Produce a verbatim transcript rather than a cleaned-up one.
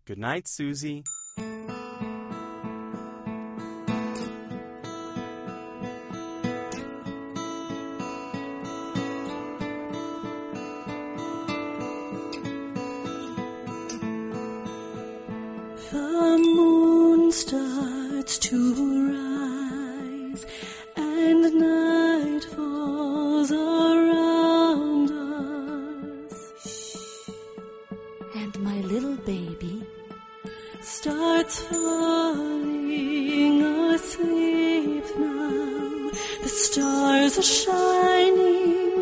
Good night, Susie. The moon starts to rise, and night falls around us. And my little baby starts falling asleep now. The stars are shining